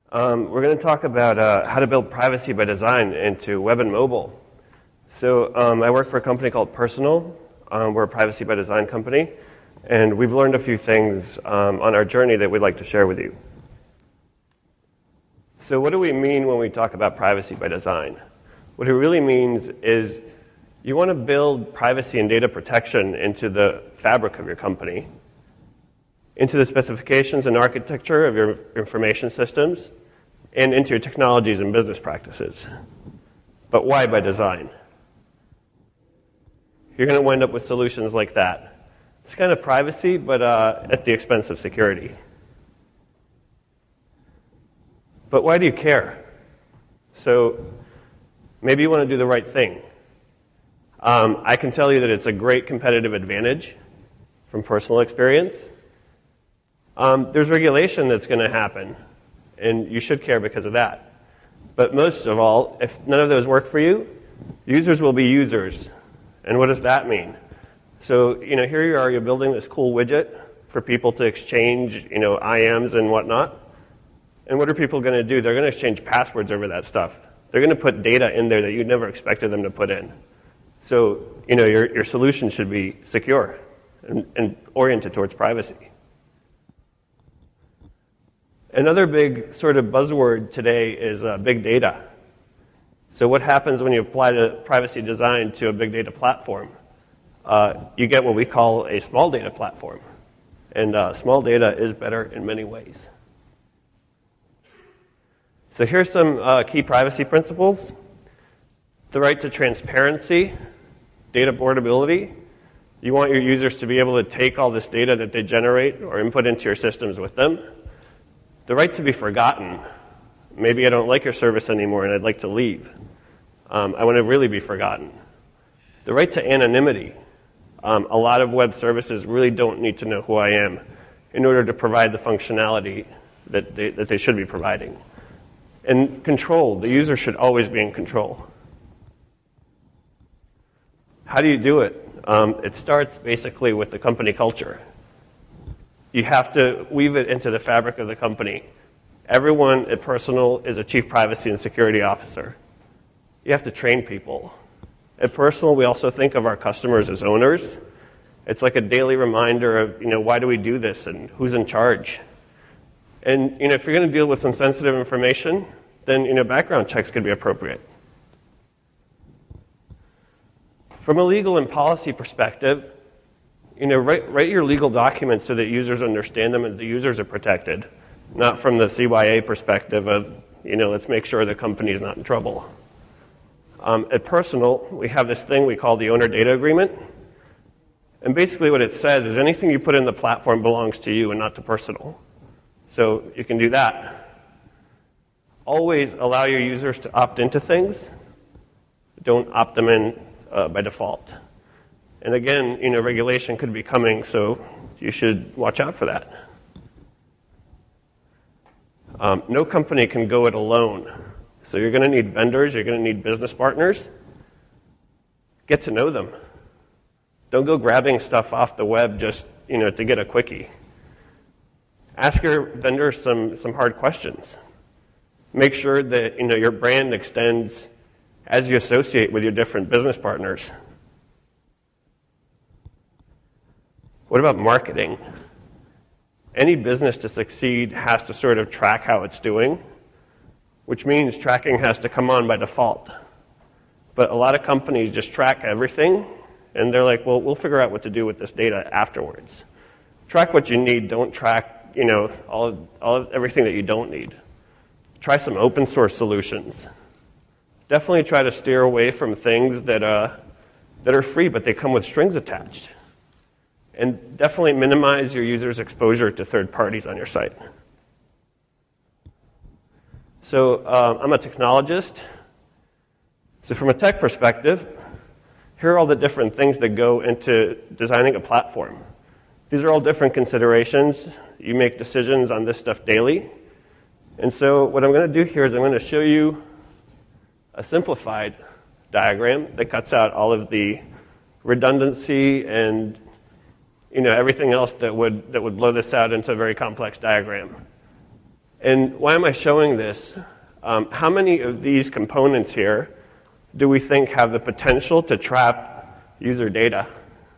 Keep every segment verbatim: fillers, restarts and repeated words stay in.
Um, we're going to talk about uh, how to build privacy by design into web and mobile. So um, I work for a company called Personal. Um, we're a privacy by design company, and we've learned a few things um, on our journey that we'd like to share with you. So what do we mean when we talk about privacy by design? What it really means is you want to build privacy and data protection into the fabric of your company, into the specifications and architecture of your information systems, and into your technologies and business practices. But why by design? You're going to wind up with solutions like that. It's kind of privacy, but uh, at the expense of security. But why do you care? So maybe you want to do the right thing. Um, I can tell you that it's a great competitive advantage from personal experience. Um, there's regulation that's going to happen, and you should care because of that. But most of all, if none of those work for you, users will be users. And what does that mean? So, you know, here you are, you're building this cool widget for people to exchange, you know, I Ms and whatnot. And what are people going to do? They're going to exchange passwords over that stuff. They're going to put data in there that you never expected them to put in. So, you know, your, your solution should be secure and, and oriented towards privacy. Another big sort of buzzword today is uh, big data. So what happens when you apply the privacy design to a big data platform? Uh, you get what we call a small data platform. And uh, small data is better in many ways. So here's some uh, key privacy principles. The right to transparency, data portability. You want your users to be able to take all this data that they generate or input into your systems with them. The right to be forgotten. Maybe I don't like your service anymore and I'd like to leave. Um, I want to really be forgotten. The right to anonymity. Um, a lot of web services really don't need to know who I am in order to provide the functionality that they, that they should be providing. And control. The user should always be in control. How do you do it? Um, it starts basically with the company culture. You have to weave it into the fabric of the company. Everyone at Personal is a chief privacy and security officer. You have to train people. At Personal, we also think of our customers as owners. It's like a daily reminder of, you know, why do we do this and who's in charge? And, you know, if you're going to deal with some sensitive information, then, you know, background checks could be appropriate. From a legal and policy perspective, you know, write, write your legal documents so that users understand them and the users are protected, not from the C Y A perspective of, you know, let's make sure the company is not in trouble. Um, at Personal, we have this thing we call the owner data agreement. And basically what it says is anything you put in the platform belongs to you and not to Personal. So you can do that. Always allow your users to opt into things. Don't opt them in uh, by default. And again, you know, regulation could be coming, so you should watch out for that. Um, no company can go it alone. So you're going to need vendors, you're going to need business partners. Get to know them. Don't go grabbing stuff off the web just, you know, to get a quickie. Ask your vendors some, some hard questions. Make sure that, you know, your brand extends as you associate with your different business partners. What about marketing? Any business to succeed has to sort of track how it's doing, which means tracking has to come on by default. But a lot of companies just track everything, and they're like, well, we'll figure out what to do with this data afterwards. Track what you need. Don't track, you know, all of, all of everything that you don't need. Try some open source solutions. Definitely try to steer away from things that, uh, that are free, but they come with strings attached. And definitely minimize your users' exposure to third parties on your site. So uh, I'm a technologist. So from a tech perspective, here are all the different things that go into designing a platform. These are all different considerations. You make decisions on this stuff daily. And so what I'm going to do here is I'm going to show you a simplified diagram that cuts out all of the redundancy and, you know, everything else that would that would blow this out into a very complex diagram. And why am I showing this? Um, how many of these components here do we think have the potential to trap user data?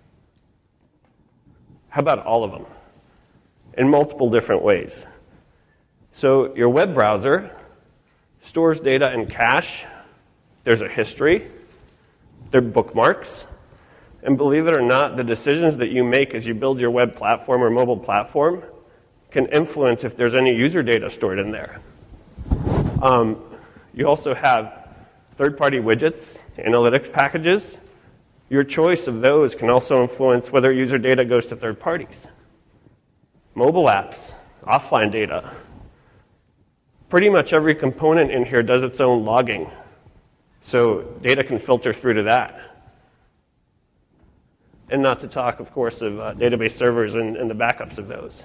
How about all of them? In multiple different ways. So your web browser stores data in cache. There's a history. There are bookmarks. And believe it or not, the decisions that you make as you build your web platform or mobile platform can influence if there's any user data stored in there. Um, you also have third-party widgets, analytics packages. Your choice of those can also influence whether user data goes to third parties. Mobile apps, offline data. Pretty much every component in here does its own logging. So data can filter through to that. And not to talk, of course, of uh, database servers and, and the backups of those.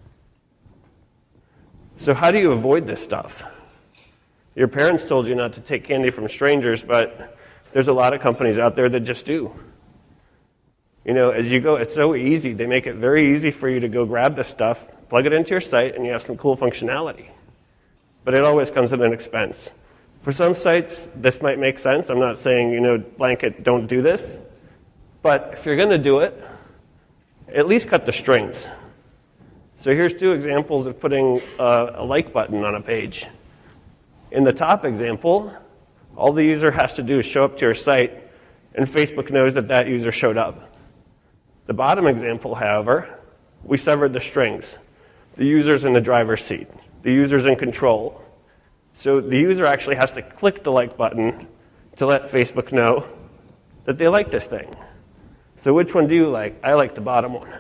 So how do you avoid this stuff? Your parents told you not to take candy from strangers, but there's a lot of companies out there that just do. You know, as you go, it's so easy. They make it very easy for you to go grab this stuff, plug it into your site, and you have some cool functionality. But it always comes at an expense. For some sites, this might make sense. I'm not saying, you know, blanket, don't do this. But if you're going to do it, at least cut the strings. So here's two examples of putting a, a like button on a page. In the top example, all the user has to do is show up to your site, and Facebook knows that that user showed up. The bottom example, however, we severed the strings. The user's in the driver's seat. The user's in control. So the user actually has to click the like button to let Facebook know that they like this thing. So which one do you like? I like the bottom one.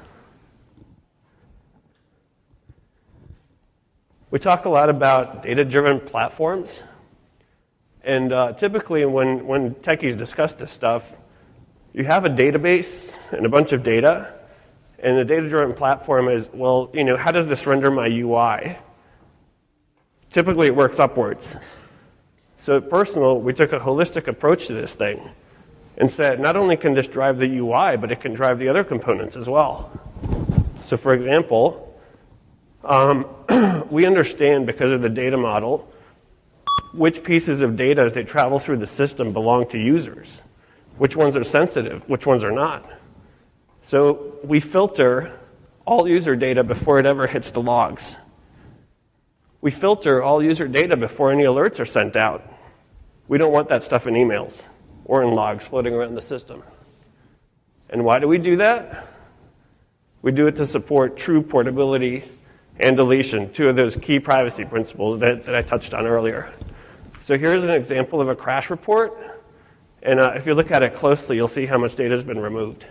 We talk a lot about data-driven platforms. And uh, typically when, when techies discuss this stuff, you have a database and a bunch of data. And the data-driven platform is, well, you know, how does this render my U I? Typically it works upwards. So at Personal, we took a holistic approach to this thing and said, not only can this drive the U I, but it can drive the other components as well. So for example, um, we understand because of the data model which pieces of data as they travel through the system belong to users, which ones are sensitive, which ones are not. So we filter all user data before it ever hits the logs. We filter all user data before any alerts are sent out. We don't want that stuff in emails or in logs floating around the system. And why do we do that? We do it to support true portability and deletion, two of those key privacy principles that, that I touched on earlier. So here's an example of a crash report. And uh, if you look at it closely, you'll see how much data has been removed.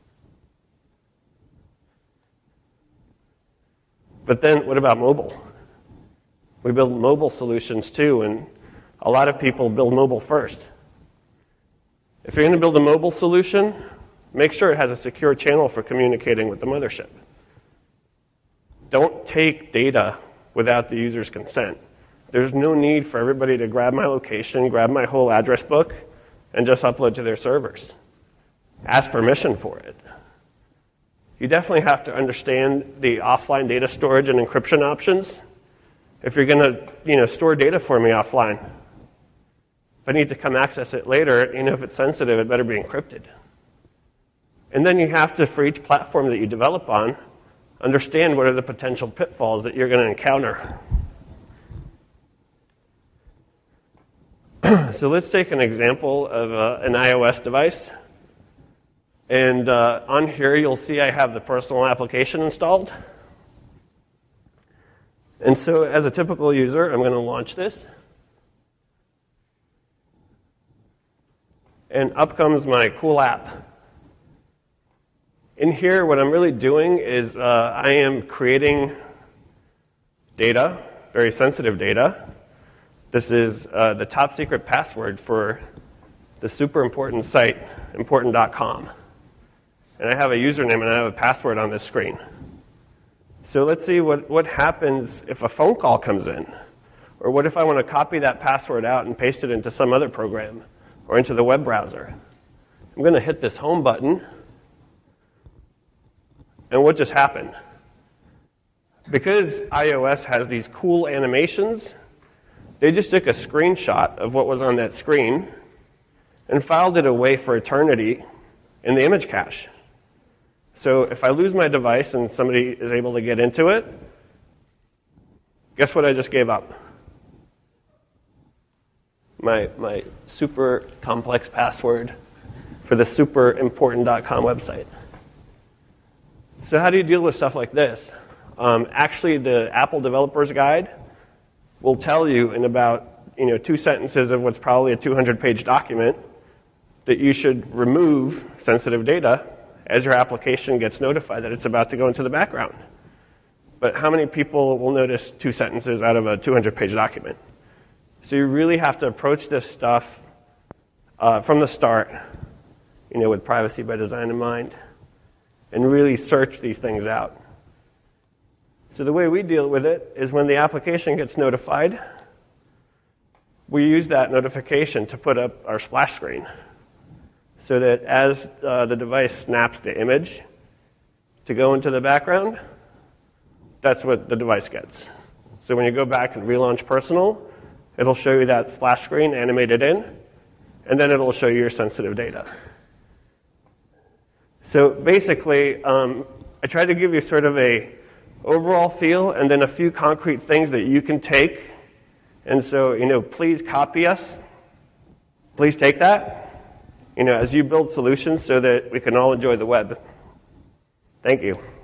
But then what about mobile? We build mobile solutions too, and a lot of people build mobile first. If you're going to build a mobile solution, make sure it has a secure channel for communicating with the mothership. Don't take data without the user's consent. There's no need for everybody to grab my location, grab my whole address book, and just upload to their servers. Ask permission for it. You definitely have to understand the offline data storage and encryption options. If you're going to, you know, store data for me offline, if I need to come access it later, you know, if it's sensitive, it better be encrypted. And then you have to, for each platform that you develop on, understand what are the potential pitfalls that you're going to encounter. So let's take an example of uh, an iOS device. And uh, on here, you'll see I have the Personal application installed. And so as a typical user, I'm going to launch this. And up comes my cool app. In here, what I'm really doing is uh, I am creating data, very sensitive data. This is uh, the top secret password for the super important site, important dot com. And I have a username and I have a password on this screen. So let's see what, what happens if a phone call comes in. Or what if I want to copy that password out and paste it into some other program or into the web browser. I'm going to hit this home button. And what just happened? because iOS has these cool animations, they just took a screenshot of what was on that screen and filed it away for eternity in the image cache. So if I lose my device and somebody is able to get into it, guess what I just gave up? My, my super complex password for the super important dot com website. So how do you deal with stuff like this? Um, actually, the Apple Developers Guide will tell you in about you know, two sentences of what's probably a two hundred page document that you should remove sensitive data as your application gets notified that it's about to go into the background. But how many people will notice two sentences out of a two hundred page document? So you really have to approach this stuff uh, from the start, you know, with privacy by design in mind, and really search these things out. So the way we deal with it is when the application gets notified, we use that notification to put up our splash screen so that as uh, the device snaps the image to go into the background, that's what the device gets. So when you go back and relaunch Personal, it'll show you that splash screen animated in, and then it'll show you your sensitive data. So basically, um, I tried to give you sort of a overall feel and then a few concrete things that you can take. And so, you know, please copy us. Please take that, you know, as you build solutions so that we can all enjoy the web. Thank you.